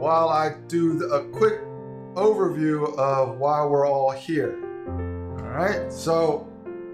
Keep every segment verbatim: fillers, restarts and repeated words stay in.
while I do a quick overview of why we're all here. All right, so,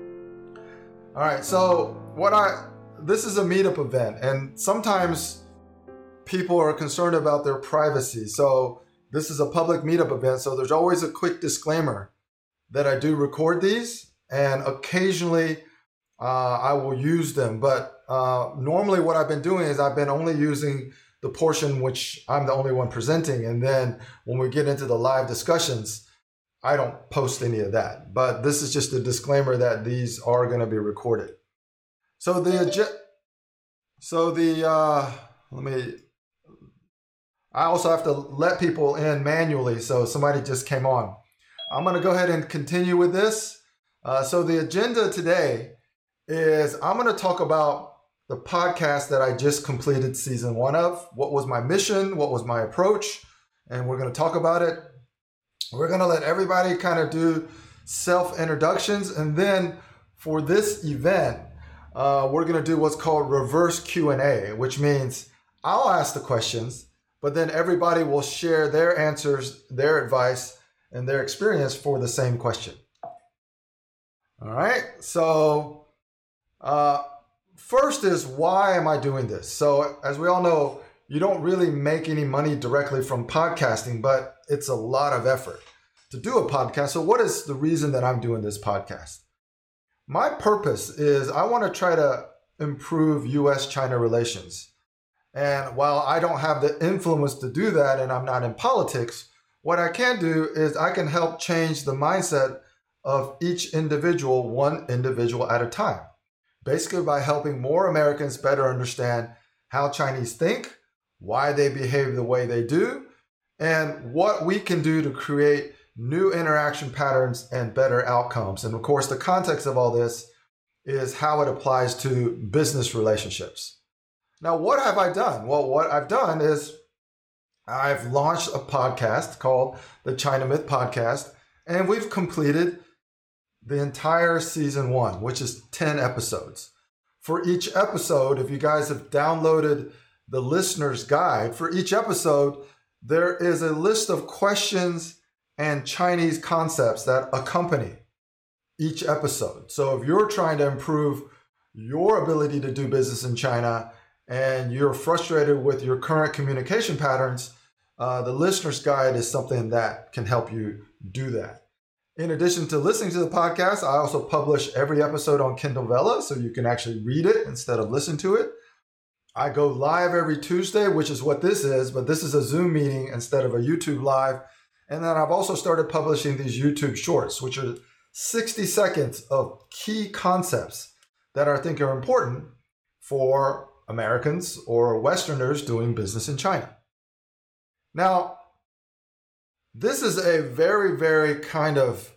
all right, so what I, this is a meetup event, and sometimes people are concerned about their privacy. So this is a public meetup event, so there's always a quick disclaimer that I do record these, and occasionally uh, I will use them. But uh, normally what I've been doing is I've been only using the portion which I'm the only one presenting. And then when we get into the live discussions, I don't post any of that. But this is just a disclaimer that these are going to be recorded. So the, so the, uh, let me, I also have to let people in manually. So somebody just came on. I'm going to go ahead and continue with this. Uh, so the agenda today is I'm going to talk about the podcast that I just completed season one of. What was my mission? What was my approach? And we're going to talk about it. We're going to let everybody kind of do self-introductions. And then for this event, uh, we're going to do what's called reverse Q and A, which means I'll ask the questions, but then everybody will share their answers, their advice, and their experience for the same question. All right. So uh, first is, why am I doing this? So as we all know, you don't really make any money directly from podcasting, but it's a lot of effort to do a podcast. So what is the reason that I'm doing this podcast? My purpose is I want to try to improve U S China relations. And while I don't have the influence to do that, and I'm not in politics, what I can do is I can help change the mindset of each individual, one individual at a time. Basically by helping more Americans better understand how Chinese think, why they behave the way they do, and what we can do to create new interaction patterns and better outcomes. And of course, the context of all this is how it applies to business relationships. Now, what have I done? Well, what I've done is I've launched a podcast called the China Myth Podcast, and we've completed the entire season one, which is ten episodes. For each episode, if you guys have downloaded the listener's guide, for each episode, there is a list of questions and Chinese concepts that accompany each episode. So if you're trying to improve your ability to do business in China and you're frustrated with your current communication patterns, uh, the listener's guide is something that can help you do that. In addition to listening to the podcast, I also publish every episode on Kindle Vella, so you can actually read it instead of listen to it. I go live every Tuesday, which is what this is, but this is a Zoom meeting instead of a YouTube live. And then I've also started publishing these YouTube shorts, which are sixty seconds of key concepts that I think are important for Americans or Westerners doing business in China. Now, this is a very, very kind of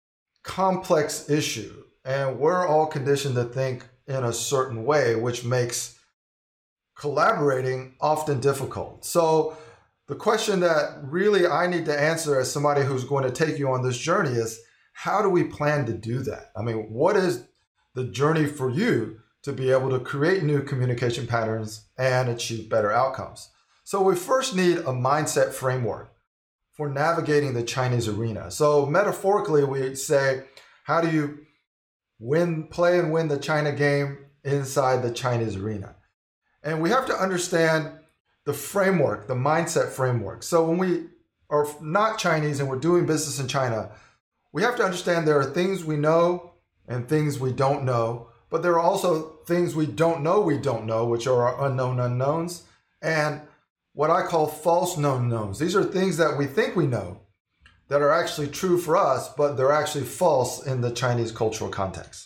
complex issue, and we're all conditioned to think in a certain way, which makes collaborating often difficult. So the question that really I need to answer as somebody who's going to take you on this journey is, how do we plan to do that? I mean, what is the journey for you to be able to create new communication patterns and achieve better outcomes? So we first need a mindset framework for navigating the Chinese arena. So metaphorically, we say, how do you win, play and win the China game inside the Chinese arena? And we have to understand the framework, the mindset framework. So when we are not Chinese and we're doing business in China, we have to understand there are things we know and things we don't know, but there are also things we don't know we don't know, which are our unknown unknowns, and what I call false known knowns. These are things that we think we know that are actually true for us, but they're actually false in the Chinese cultural context.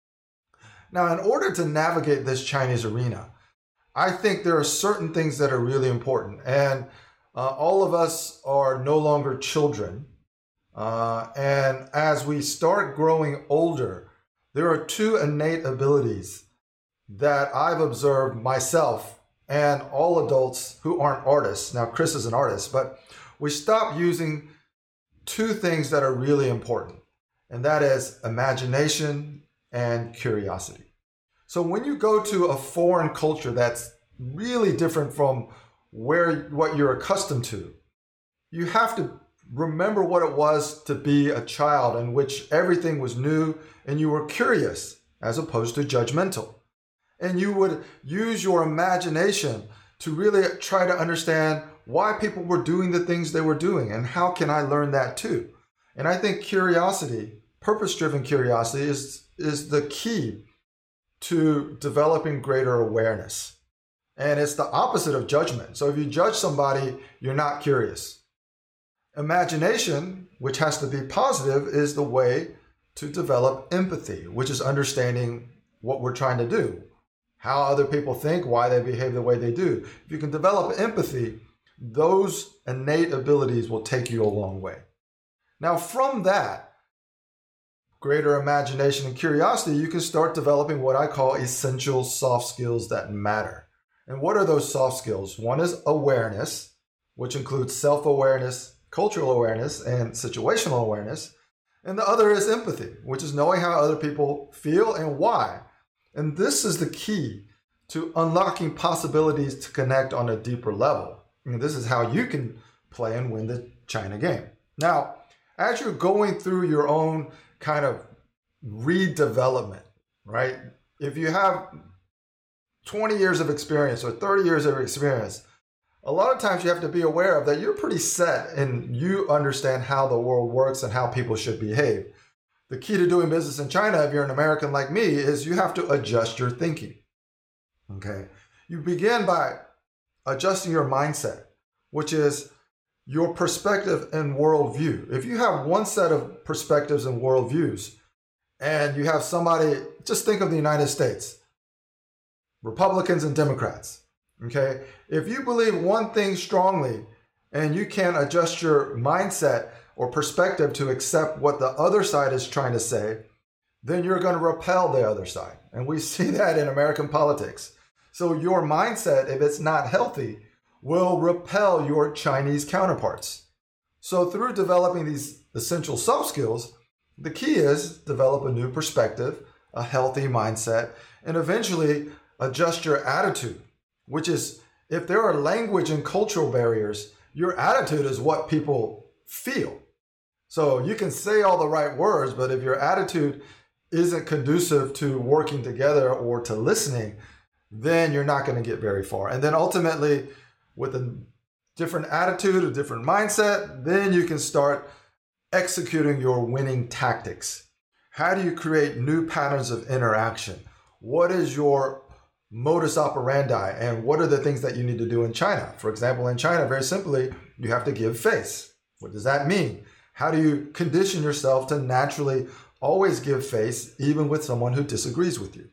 Now, in order to navigate this Chinese arena, I think there are certain things that are really important. And uh, all of us are no longer children. Uh, and as we start growing older, there are two innate abilities that I've observed myself and all adults who aren't artists. Now, Chris is an artist, but we stop using two things that are really important, and that is imagination and curiosity. So when you go to a foreign culture that's really different from where what you're accustomed to, you have to remember what it was to be a child in which everything was new and you were curious as opposed to judgmental. And you would use your imagination to really try to understand why people were doing the things they were doing and how can I learn that too. And I think curiosity, purpose-driven curiosity is, is the key to developing greater awareness. And it's the opposite of judgment. So if you judge somebody, you're not curious. Imagination, which has to be positive, is the way to develop empathy, which is understanding what we're trying to do, how other people think, why they behave the way they do. If you can develop empathy, those innate abilities will take you a long way. Now, from that, greater imagination and curiosity, you can start developing what I call essential soft skills that matter. And what are those soft skills? One is awareness, which includes self-awareness, cultural awareness, and situational awareness. And the other is empathy, which is knowing how other people feel and why. And this is the key to unlocking possibilities to connect on a deeper level. And this is how you can play and win the China game. Now, as you're going through your own kind of redevelopment, right? If you have twenty years of experience or thirty years of experience, a lot of times you have to be aware of that you're pretty set and you understand how the world works and how people should behave. The key to doing business in China, if you're an American like me, is you have to adjust your thinking, okay? You begin by adjusting your mindset, which is your perspective and worldview. If you have one set of perspectives and worldviews, and you have somebody, just think of the United States, Republicans and Democrats, okay? If you believe one thing strongly and you can't adjust your mindset or perspective to accept what the other side is trying to say, then you're going to repel the other side. And we see that in American politics. So your mindset, if it's not healthy, will repel your Chinese counterparts. So through developing these essential soft skills, the key is develop a new perspective, a healthy mindset, and eventually adjust your attitude, which is if there are language and cultural barriers, your attitude is what people feel. So you can say all the right words, but if your attitude isn't conducive to working together or to listening, then you're not going to get very far. And then ultimately, with a different attitude, a different mindset, then you can start executing your winning tactics. How do you create new patterns of interaction? What is your modus operandi and what are the things that you need to do in China? For example, in China, very simply, you have to give face. What does that mean? How do you condition yourself to naturally always give face, even with someone who disagrees with you?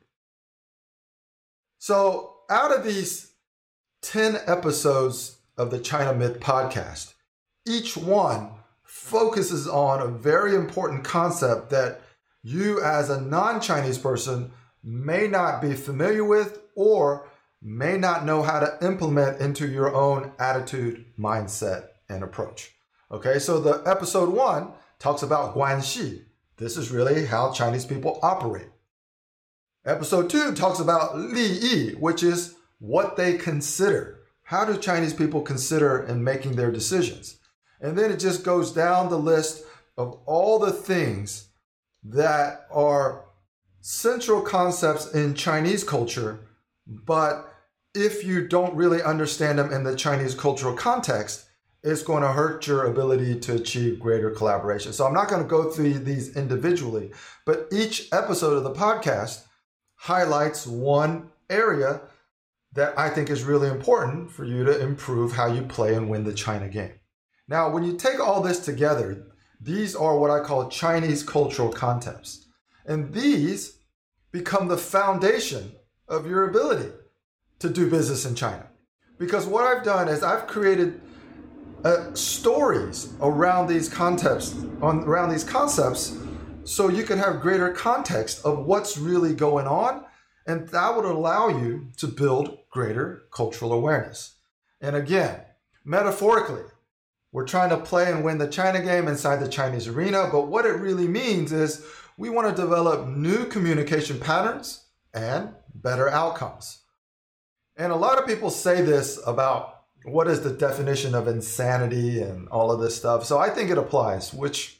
So out of these ten episodes of the China Myth podcast, each one focuses on a very important concept that you as a non-Chinese person may not be familiar with or may not know how to implement into your own attitude, mindset, and approach. Okay, so the episode one talks about guanxi. This is really how Chinese people operate. Episode two talks about li yi, which is what they consider. How do Chinese people consider in making their decisions? And then it just goes down the list of all the things that are central concepts in Chinese culture, but if you don't really understand them in the Chinese cultural context, it's going to hurt your ability to achieve greater collaboration. So I'm not going to go through these individually, but each episode of the podcast highlights one area that I think is really important for you to improve how you play and win the China game. Now, when you take all this together, these are what I call Chinese cultural concepts. And these become the foundation of your ability to do business in China. Because what I've done is I've created uh, stories around these concepts, on, around these concepts, so you can have greater context of what's really going on, and that would allow you to build greater cultural awareness. And again, metaphorically, we're trying to play and win the China game inside the Chinese arena, but what it really means is we want to develop new communication patterns and better outcomes. And a lot of people say this about what is the definition of insanity and all of this stuff. So I think it applies, which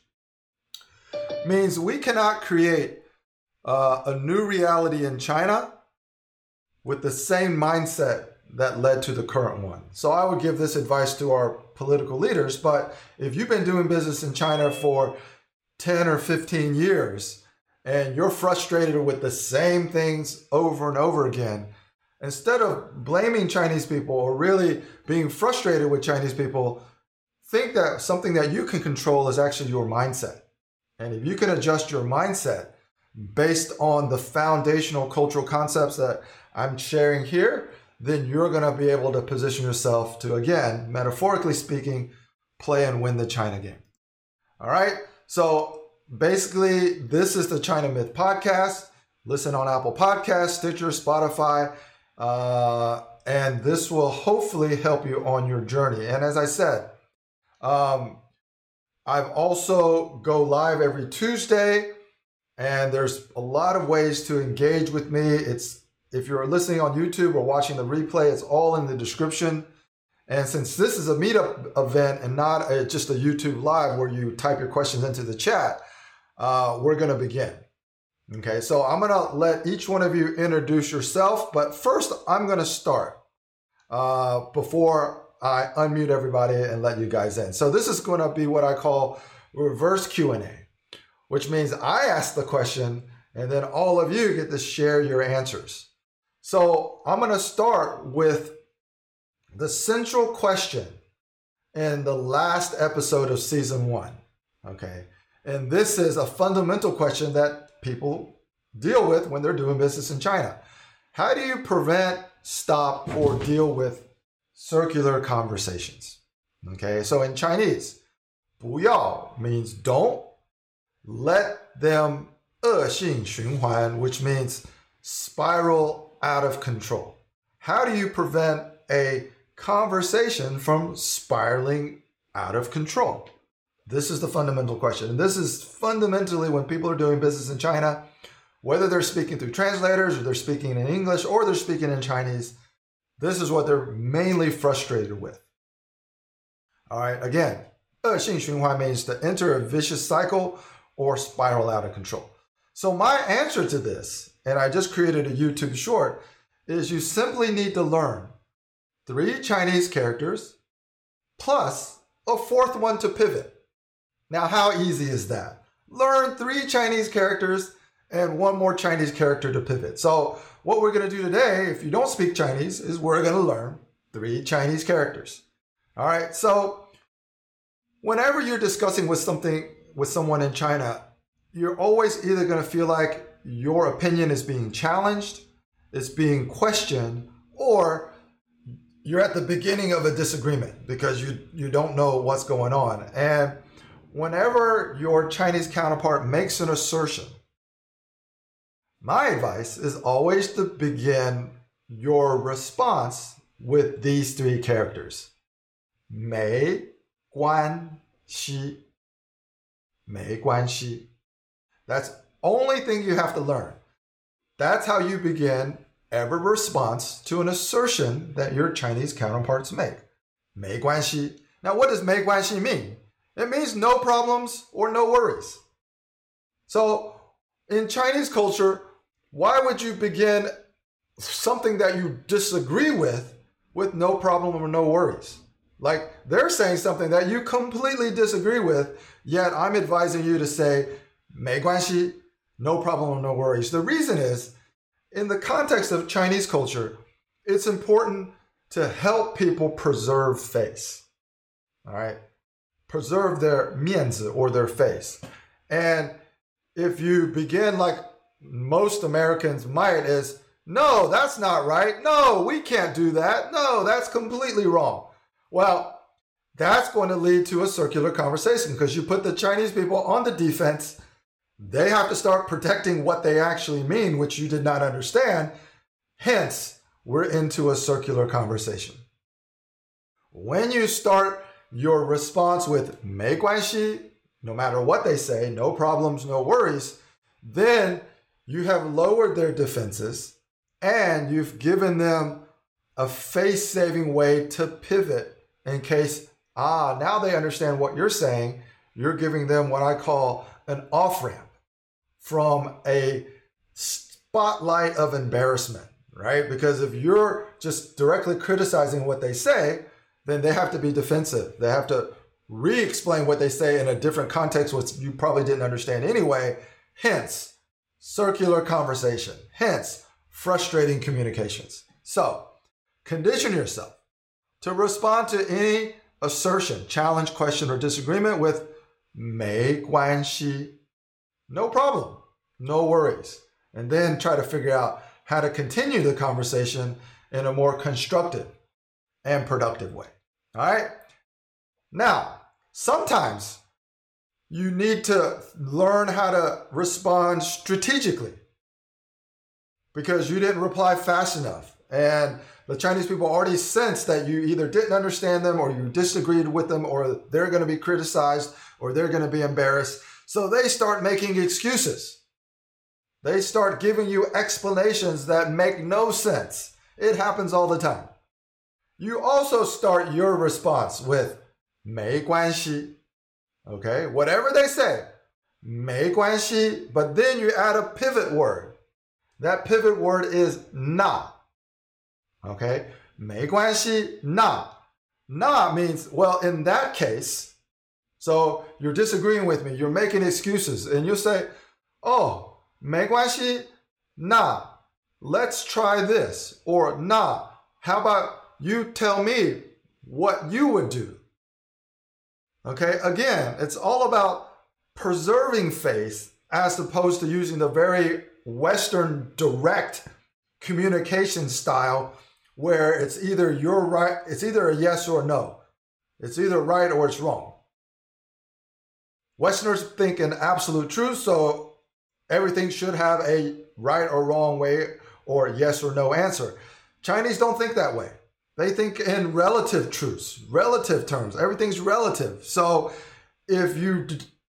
means we cannot create uh, a new reality in China with the same mindset that led to the current one. So I would give this advice to our political leaders, but if you've been doing business in China for ten or fifteen years and you're frustrated with the same things over and over again, instead of blaming Chinese people or really being frustrated with Chinese people, think that something that you can control is actually your mindset. And if you can adjust your mindset based on the foundational cultural concepts that I'm sharing here, then you're going to be able to position yourself to, again, metaphorically speaking, play and win the China game. All right. So basically, this is the China Myth Podcast. Listen on Apple Podcasts, Stitcher, Spotify, uh, and this will hopefully help you on your journey. And as I said, um, I've also go live every Tuesday, and there's a lot of ways to engage with me. It's if you're listening on YouTube or watching the replay, it's all in the description. And since this is a meetup event and not a, just a YouTube live where you type your questions into the chat, uh, we're going to begin. Okay, so I'm going to let each one of you introduce yourself, but first I'm going to start uh, before I unmute everybody and let you guys in. So this is going to be what I call reverse Q and A, which means I ask the question and then all of you get to share your answers. So I'm going to start with the central question in the last episode of season one. Okay. And this is a fundamental question that people deal with when they're doing business in China. How do you prevent, stop, or deal with circular conversations? Okay. So in Chinese, 不要 means don't. Let them 恶性循环, which means spiral out of control. How do you prevent a conversation from spiraling out of control? This is the fundamental question. And this is fundamentally when people are doing business in China, whether they're speaking through translators or they're speaking in English or they're speaking in Chinese, this is what they're mainly frustrated with. All right, again, 恶性循环 means to enter a vicious cycle or spiral out of control. So my answer to this, and I just created a YouTube short, is you simply need to learn three Chinese characters plus a fourth one to pivot. Now, how easy is that? Learn three Chinese characters and one more Chinese character to pivot. So what we're going to do today, if you don't speak Chinese, is we're going to learn three Chinese characters. All right. So whenever you're discussing with something with someone in China, you're always either going to feel like your opinion is being challenged, it's being questioned, or you're at the beginning of a disagreement because you, you don't know what's going on. And whenever your Chinese counterpart makes an assertion, my advice is always to begin your response with these three characters. 没关系. 没关系. That's only thing you have to learn. That's how you begin every response to an assertion that your Chinese counterparts make. 没关系. Now, what does 没关系 mean? It means no problems or no worries. So, in Chinese culture, why would you begin something that you disagree with with no problem or no worries? Like, they're saying something that you completely disagree with, yet I'm advising you to say, 没关系, no problem or no worries. The reason is, in the context of Chinese culture, it's important to help people preserve face. All right? Preserve their 面子 or their face. And if you begin like most Americans might is, no, that's not right. No, we can't do that. No, that's completely wrong. Well, that's going to lead to a circular conversation because you put the Chinese people on the defense. They have to start protecting what they actually mean, which you did not understand. Hence, we're into a circular conversation. When you start your response with 没关系, no matter what they say, no problems, no worries, then you have lowered their defenses and you've given them a face-saving way to pivot in case, ah, now they understand what you're saying. You're giving them what I call an off-ramp from a spotlight of embarrassment, right? Because if you're just directly criticizing what they say, then they have to be defensive. They have to re-explain what they say in a different context, which you probably didn't understand anyway. Hence, circular conversation. Hence, frustrating communications. So, condition yourself to respond to any assertion, challenge, question, or disagreement with 没关系. No problem. No worries. And then try to figure out how to continue the conversation in a more constructive and productive way. All right? Now, sometimes you need to learn how to respond strategically because you didn't reply fast enough. And the Chinese people already sense that you either didn't understand them or you disagreed with them or they're going to be criticized or they're going to be embarrassed. So they start making excuses. They start giving you explanations that make no sense. It happens all the time. You also start your response with 没关系. Okay, whatever they say, 没关系, but then you add a pivot word. That pivot word is 那. Okay, 没关系, 那. 那 means, well, in that case, so you're disagreeing with me, you're making excuses, and you say, oh, 没关系, 那, let's try this, or 那, how about you tell me what you would do? Okay, again, it's all about preserving face as opposed to using the very Western direct communication style where it's either you're right, it's either a yes or no. It's either right or it's wrong. Westerners think in absolute truth, so everything should have a right or wrong way or yes or no answer. Chinese don't think that way. They think in relative truths, relative terms. Everything's relative. So if you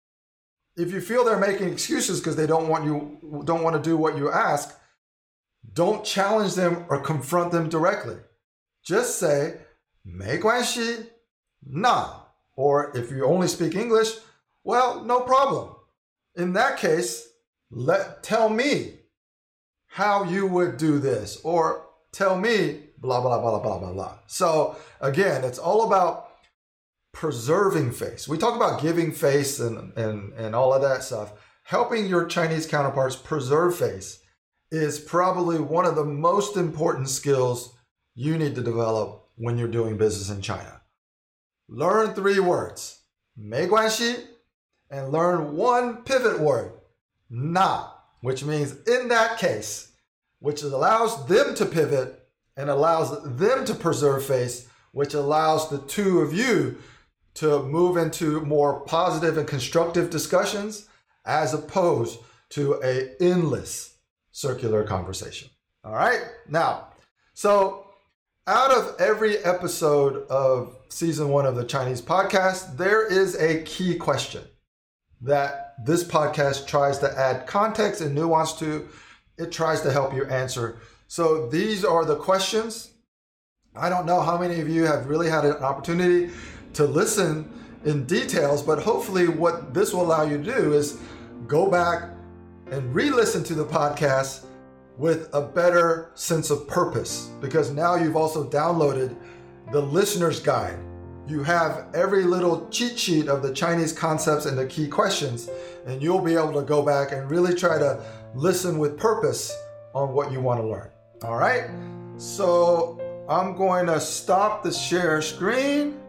if you feel they're making excuses because they don't want you don't want to do what you ask, don't challenge them or confront them directly. Just say 没关系, 那. Or if you only speak English, well, no problem. In that case, let tell me how you would do this, or tell me blah, blah, blah, blah, blah, blah. So again, it's all about preserving face. We talk about giving face and, and, and all of that stuff. Helping your Chinese counterparts preserve face is probably one of the most important skills you need to develop when you're doing business in China. Learn three words, 没关系, and learn one pivot word, 那, which means in that case, which allows them to pivot and allows them to preserve face, which allows the two of you to move into more positive and constructive discussions as opposed to a endless circular conversation. All right? Now, so out of every episode of season one of the Chinese podcast, there is a key question that this podcast tries to add context and nuance to. It tries to help you answer. So these are the questions. I don't know how many of you have really had an opportunity to listen in details, but hopefully what this will allow you to do is go back and re-listen to the podcast with a better sense of purpose, because now you've also downloaded the listener's guide. You have every little cheat sheet of the Chinese concepts and the key questions, and you'll be able to go back and really try to listen with purpose on what you want to learn. All right, so I'm going to stop the share screen.